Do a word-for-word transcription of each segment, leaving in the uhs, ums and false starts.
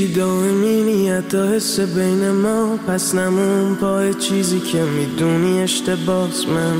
هیچی دائمی نیت تا حس بین ما، پس نمون پای چیزی که میدونی اشتباس. من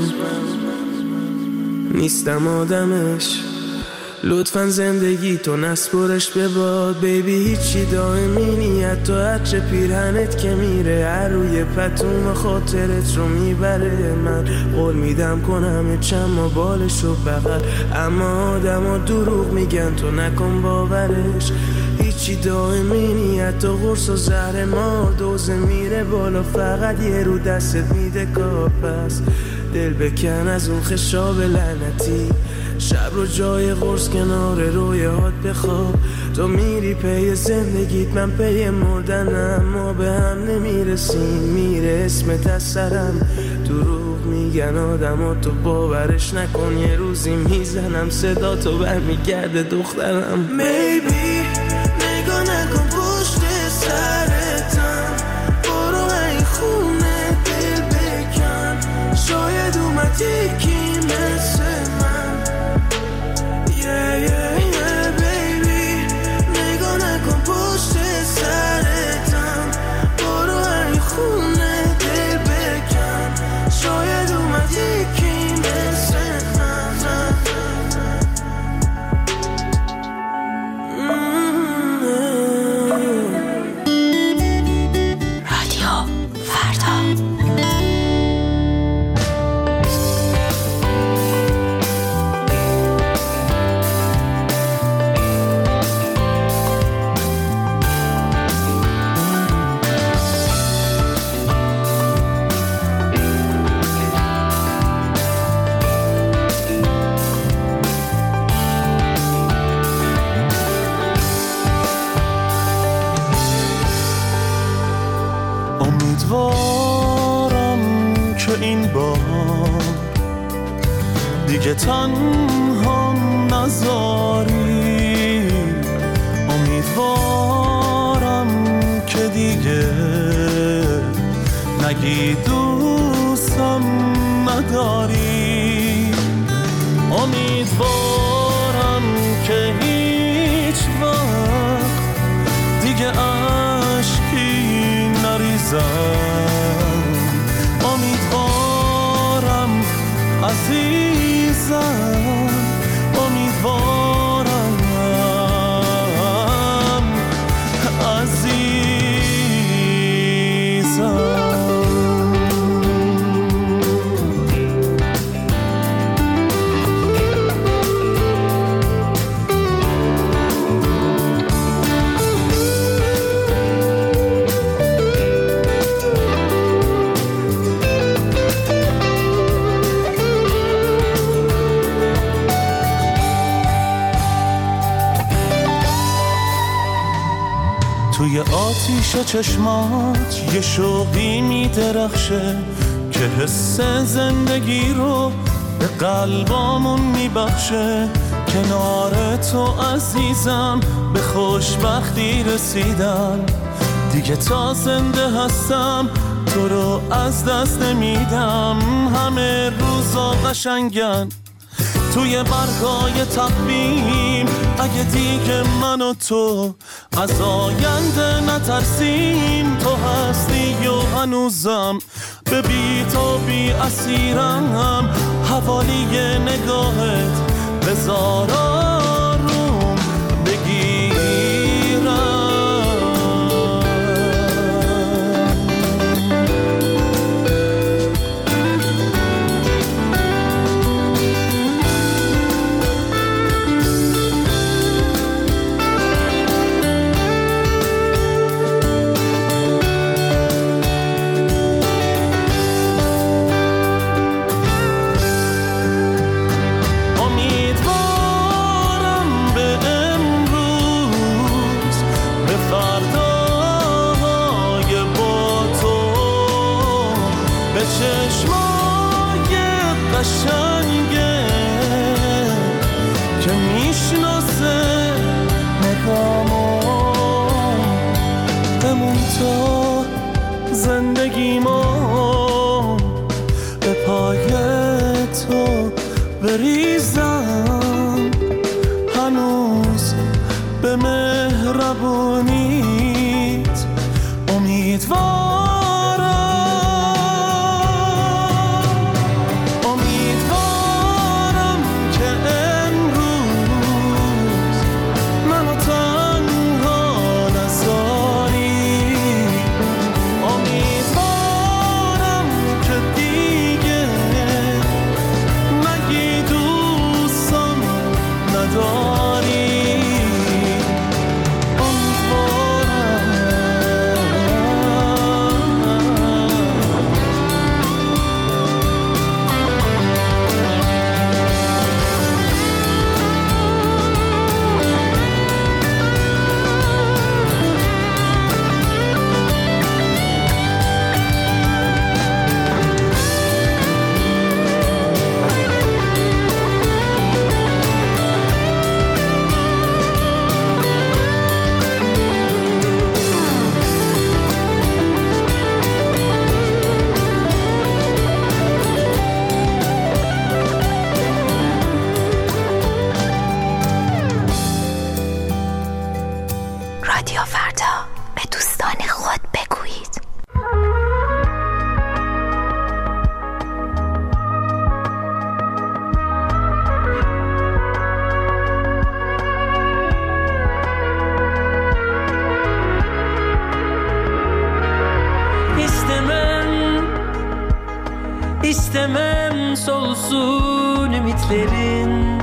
نیستم آدمش، لطفاً زندگی تو نسپرش به باد. بیبی هیچی دائمی نیت تا هرچه پیرهنت که میره هر روی پتوم خاطرت رو میبره. من قول میدم کنم چما بالش رو بغل، اما آدم ها دروغ میگن تو نکن باورش. هیچی دائمی نیت تا قرص و زهر مار، دوزه میره بالا فقط یه رو دستت میده کار. پس دل بکن از اون خشاب لعنتی، شب رو جای قرص کنار رویات بخواب. تو میری پی زندگیت من پی مردنم، ما به هم نمیرسیم میره اسمت از سرم. دروغ میگن آدم ها تو باورش نکن، یه روزی میزنم صدا تو برمیگرده دخترم. Maybe نگاه نکن پشت سرتم، برو این خونه دل بکن، شاید اومد یکی مثل من. Yeah, yeah, yeah, baby نگاه نکن پشت سرتم، برو این خونه دل بکن، شاید اومد یکی مثل من. رادیو فردا. امیدوارم که این بار دیگه تنها نذاری، امیدوارم که دیگه نگی دوستم نداری، امیدوارم که هیچ وقت دیگه عشقی نریزم، امیدوارم عزیزم، امیدوارم عزیزم. توی آتیش چشمات یه شوقی میدرخشه که حس زندگی رو به قلبامون میبخشه. کنار تو عزیزم به خوشبختی رسیدم، دیگه تا زنده هستم تو رو از دست نمیدم. همه روزا قشنگن توی برگای تقویم، اگه دیگه من و تو از آینده نترسیم. تو هستی و هنوزم به بی تو بی اسیرم، حوالی نگاهت بذار آروم بگیرم. چشمای قشنگه که میشناسه نگامو، بمون تو زندگیمو، به پای تو بریزم، هنوز به مهربونی İstemem solsun ümitlerin,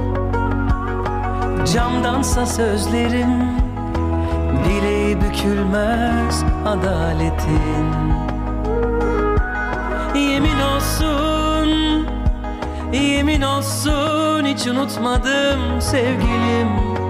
camdansa sözlerim, bileği bükülmez adaletin. Yemin olsun, yemin olsun hiç unutmadım sevgilim.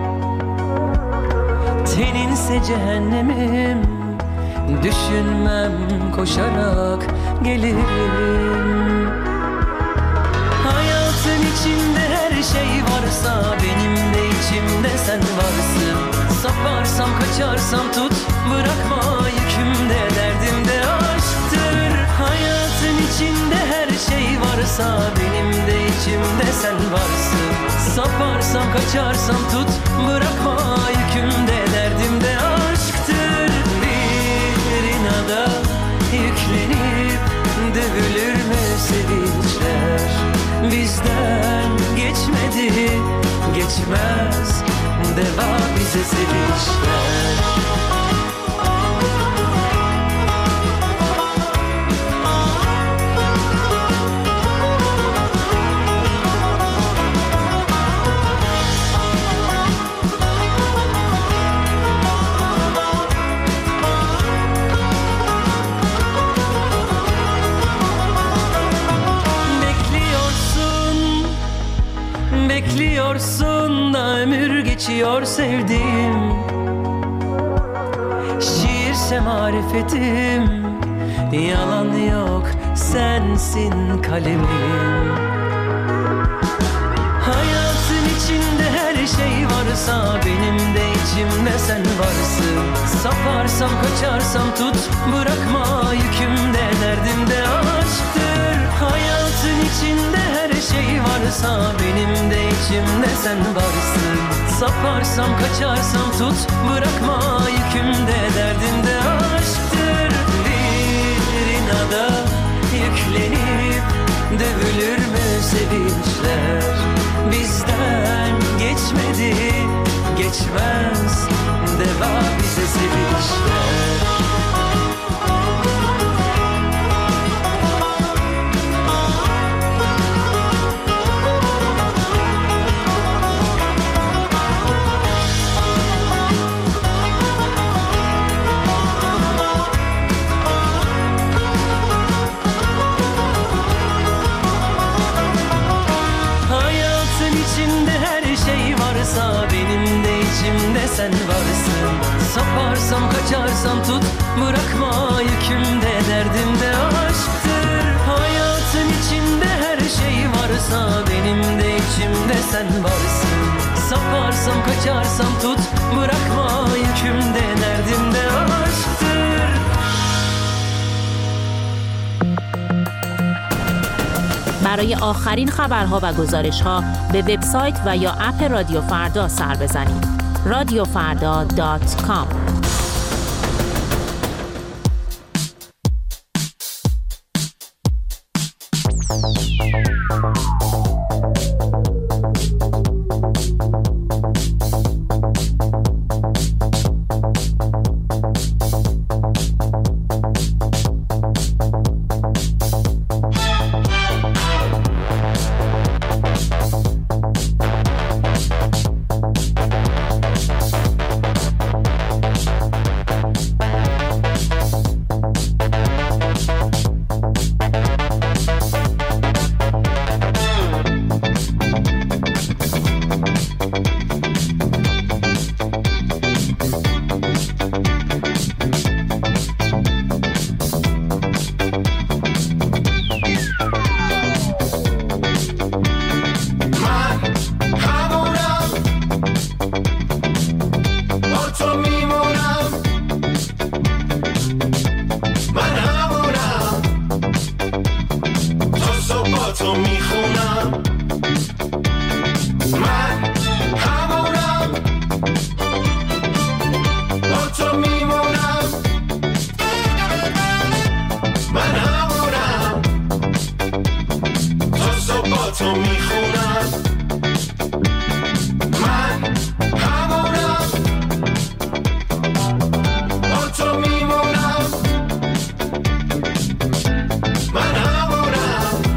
Teninse cehennemim, düşünmem koşarak gelirim. Hayatın içinde her şey varsa benim de içimde sen varsın. Saparsam kaçarsam tut, bırakma yükümde, derdimde aşktır. Hayatın içinde her şey varsa benim de içimde sen varsın. Saparsam kaçarsam tut, bırakma yükümde, derdimde aşktır. Bir inada yüklenip dövülür mü sevinçler? Bizden geçmedi, geçmez, deva bize sevinçler. Bekliyorsun da ömür geçiyor sevdiğim. Şiirse marifetim, yalan yok sensin kalemim. Hayatın içinde her şey varsa benim de içimde sen varsın. Saparsam kaçarsam tut, bırakma yükümde, derdimde aşktır. Hayatın içinde her şey varsa benim de içimde sen varsın. Saparsam kaçarsam tut, bırakma yükümde, derdimde aşktır. Bir inada yüklenip dövülür mü sevinçler? Bizden geçmedi, geçmez, deva bize sevinçler. Benim de içimde sen varsın. Saparsam kaçarsam tut, bırakma yükümde, derdimde aşktır. Hayatın içinde her şey varsa benim de içimde sen varsın. Saparsam kaçarsam tut, bırakma yükümde, derdimde aşktır. برای آخرین خبرها و گزارشها به وبسایت و یا اپ رادیو فردا سر بزنید. رادیو فردا دات کام. من همونم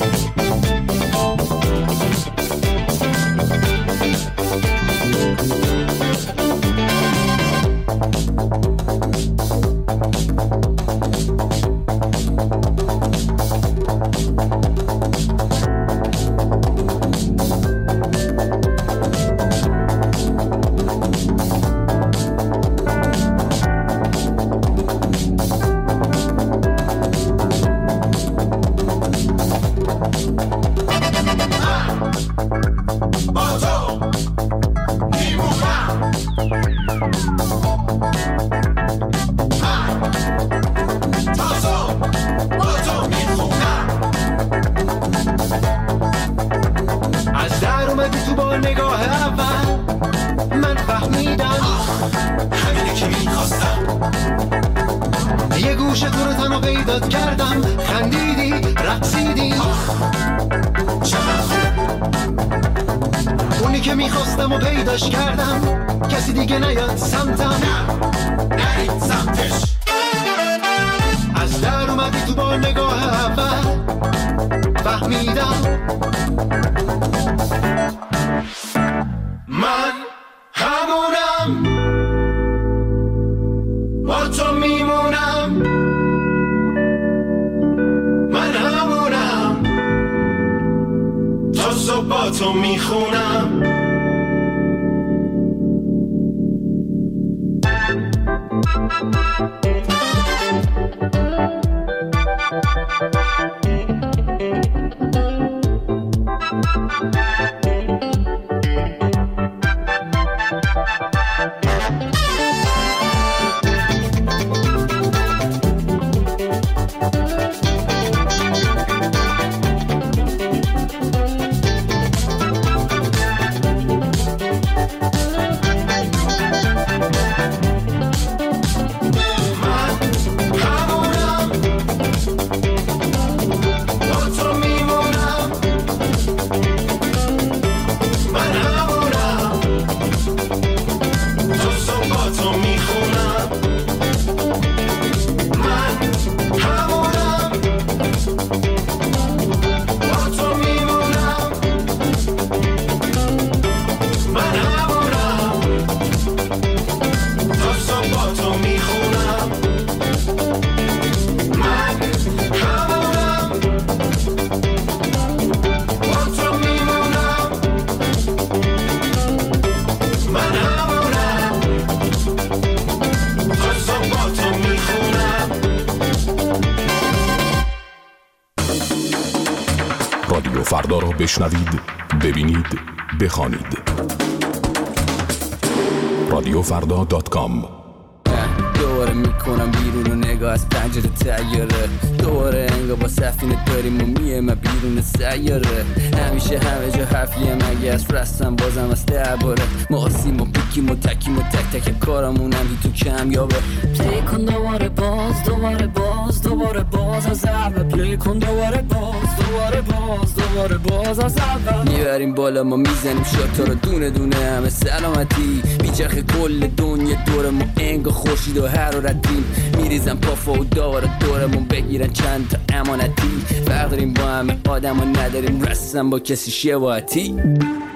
رادیو فردا را بشنوید، ببینید، بخوانید. رادیو فردا دات کام. دوباره میکنم بیرون و نگاه از پنجره تیاره، دوباره انگار با سفینه داریم و میه من بیرون سیاره. همیشه همه جا حرفیه مگه از فرستم بازم از درباره ما آسیم و پیکیم و تکیم و تک تک کارمون هم تو کم یابه. پلی کن دوباره باز دوباره باز دوباره باز از اول، پلی کن دوباره باز دوباره باز دوباره باز از اول. میبریم بالا ما میزنیم شاتا رو دونه دونه همه سلامتی، میچرخه کل دنیا دور ما انگار خورشید و حرارتیم. میریزم پافا و داور دورمون بگیرن چند تا امانتی، فرق داریم با همه آدم و نداریم رسم با کسی شباهتی. من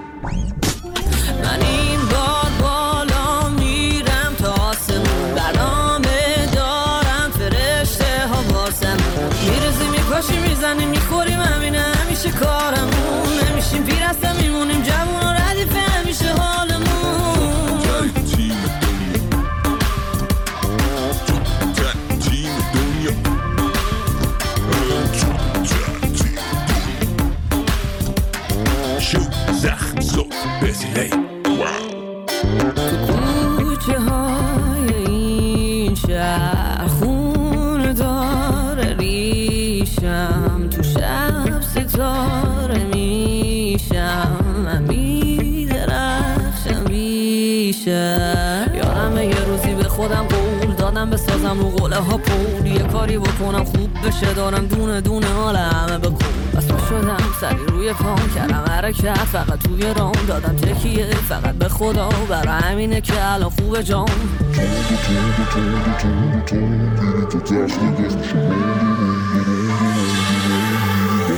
این بار بالا میرم تا آسمون، برنامه دارم فرشته ها واسم، میرزیم میپاشیم میزنیم میخوریم همینه همیشه کارمون، نمیشیم پیر هستم میمونیم جوون و ردیفه همیشه حالمون. زخم زود بزیلی تو کوچه های این شهر خون داره ریشم، تو شب ستاره میشم، من میدرخشم بیشم. یادم یه روزی به خودم قول دادم بسازم رو قوله ها پول، یه کاری بکنم خوب بشه دارم دونه دونه حال همه بکن. بس شدم سری روی پام کردم حرکت فقط توی رام دادم تکیه فقط به خدا، برای همینه که الان خوبه جام.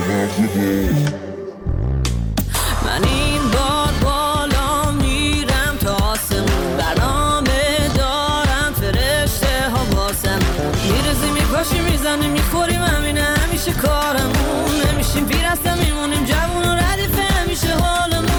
من این بار بالا میرم تا آسمون، برنامه دارم فرشته ها واسم، میرزی میپاشی میزنی میخوریم، همینه همیشه کارمون، نمیشیم پیر هستم میمونیم جوون و ردیفه همیشه حالمون.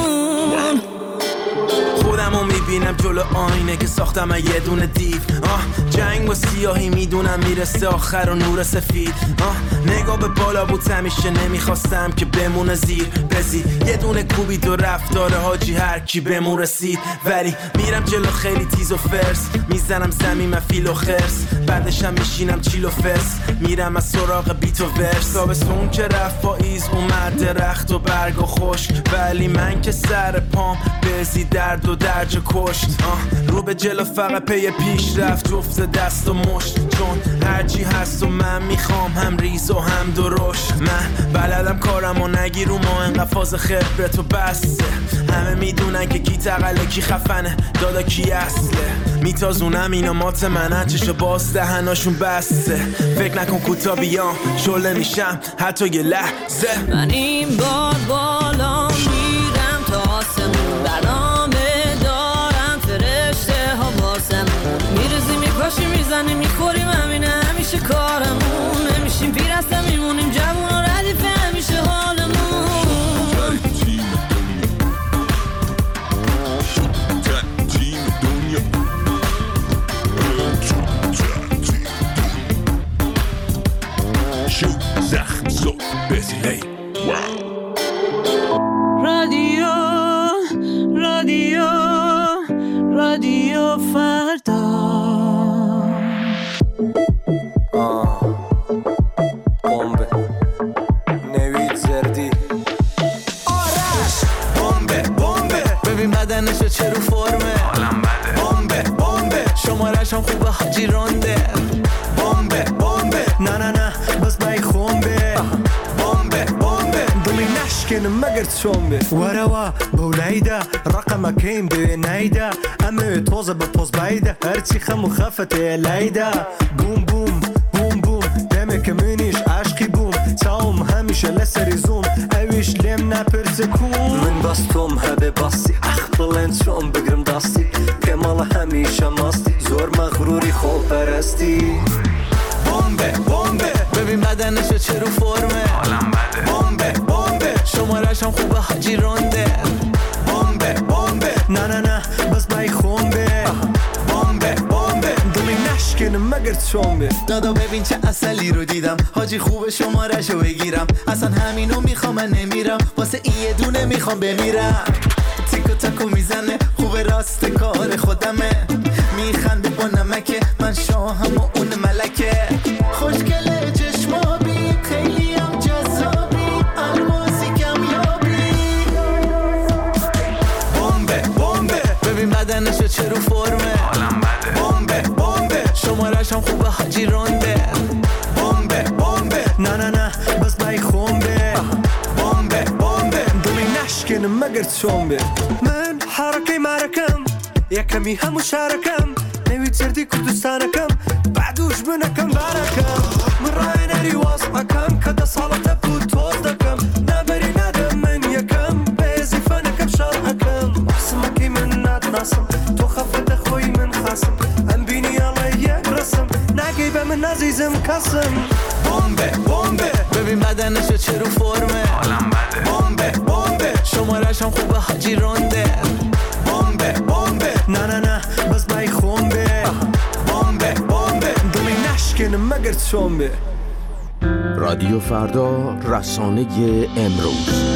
خودمو میبینم جلو آینه که ساختم یه دونه دیو، آه جنگ و سیاهی میدونم میرسه آخر و نور سفید، آه نگاه به بالا بود همیشه نمیخواستم که بمونه زیر بزی، یه دونه کوبید و رفتاره حاجی هر کی بمون رسید، ولی میرم جلو خیلی تیز و فرس، میزنم زمین من فیل و خرس، بعدشم میشینم چیل و فرس، میرم از سراغ بیت و ورس، تابستون که رفت پاییز اومد درخت و برگ و خشک، ولی من که سر پام بزی درد و درج کشت، آه رو به جلو فقط پی پیش رفت جفت دست و مشت، چون هرچی هست و من میخوام هم ریز و هم درشت، من بلدم کارم و نگیر رو ما انقدر فاز خبرت و بسته، همه میدونن که کی تقله کی خفنه دادا کی اصله، میتازونم اینا مات منن چشو باز دهناشون بسته، فکر نکن کوتا بیام شله میشم حتی یه لحظه. من این بار بالا میرم تا آسمون، برنامه دارم فرشته ها واسم، میرزی میپاشی میزنی میخوریم، همینه همیشه کارمون، نمیشیم پیر هستم میمونیم جوون و ردیفه همیشه حالمون. زخم زود بزیلی رادیو رادیو رادیو فردا. آه بمبه نوید زردی آرش بمبه بمبه ببین بدنشو چه رو فرمه حالم بده بمبه بمبه شمارش هم خوبه حاجی رونده بمبه بمبه نه نه نه بس بای خونبه بمبه بمبه دلی نشکن مگر چومبه وروا بولایده رقم کیم به نیده امه توزه به پوز بایده هرچی خم و خفته لیده بوم بوم بوم بوم دمک منیش عشقی بوم تاوم همیشه لسری زوم اویش لم نپرس کون من باستم هبه باستی اخبلن چون بگرم داستی کمال همیشه ماستی زور مغروری خوب پرستی بمبه بمبه ببین بدنشو چه رو فرمه حالم بده بمبه بمبه شمارش هم خوبه حاجی رونده بمبه بمبه نه نه نه بس بای خونبه بمبه بمبه دلی نشکن مگر چومبه دادا ببین چه اصلی رو دیدم حاجی خوبه شمارشو بگیرم اصلا همینو میخوام من نمیرم واسه این یه دونه میخوام بمیرم تیکو تاکو میزنه خوبه راست کار خودمه میخنده با نمکه من شاهم و اون ملکه خوشگله چشمابی خیلی هم جذابی الماسی کمیابی بمبه بمبه ببین بدنشو چه رو فرمه حالم بده بمبه بمبه شمارش هم خوبه حاجی رونده بمبه بمبه نه نه نه بس بای خونبه بمبه بمبه دلی نشکن مگر چومبه من حرکه مرکم یکمی هم مشارکم نوید زردی کردستانکم بعدوش بنکم برکم من رای نری واسمکم کده سالت بود توز دکم نبری ندم من یکم بیزی فنکم شرحکم اسمکی من ندناسم تو خفت خوی من خاسم ام بینی علی یک رسم نگی به من عزیزم کسم بمبه بمبه ببین بدنشو چه رو فرمه حالم بده بمبه بمبه شمارش هم خوبه حاجی رونده بمبه بمبه نه نه نه بس بای خونبه بمبه بمبه دلی نشکن مگر چومبه. رادیو فردا، رسانه امروز.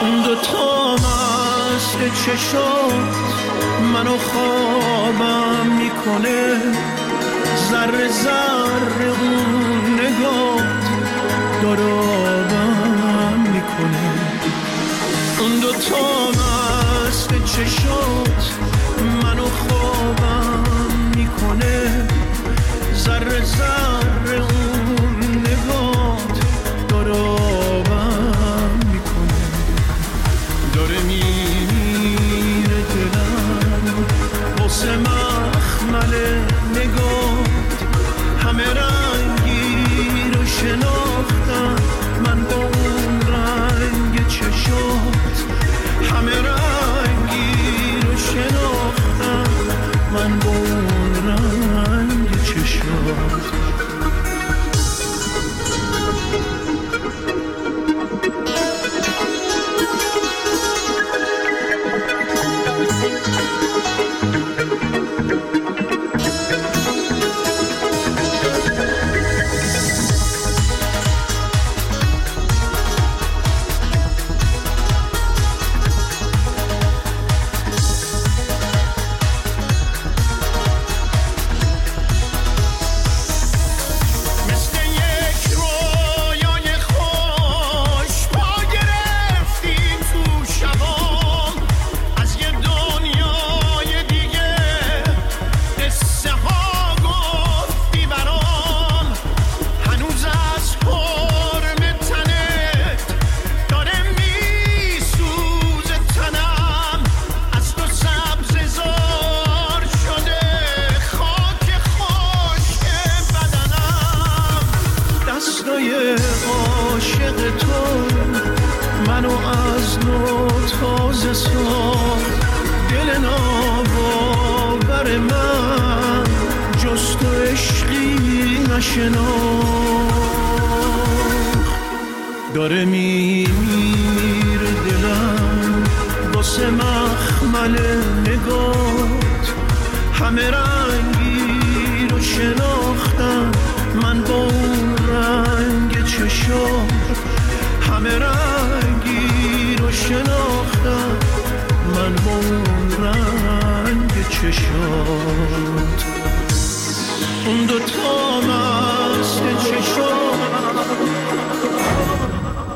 اون دوتا مست چشات منو خوابم میکنه، ذره ذره اون نگات دارابم میکنه. اون دوتا مست چشات منو خوابم میکنه، ذره ذره اون نگات دارابم میکنه. داره میره دلم واسه مخمل نگات، همه رنگی رو شناختم من با اون رنگ چشات، همه رنگی رو شناختم من با اون رنگ چشات. داره میمیره دلم واسه مخمل نگات، همه رنگی رو شناختم من با اون رنگ چشات، همه رنگی رو شناختم من با اون رنگ چشات. اون دوتا مست چشات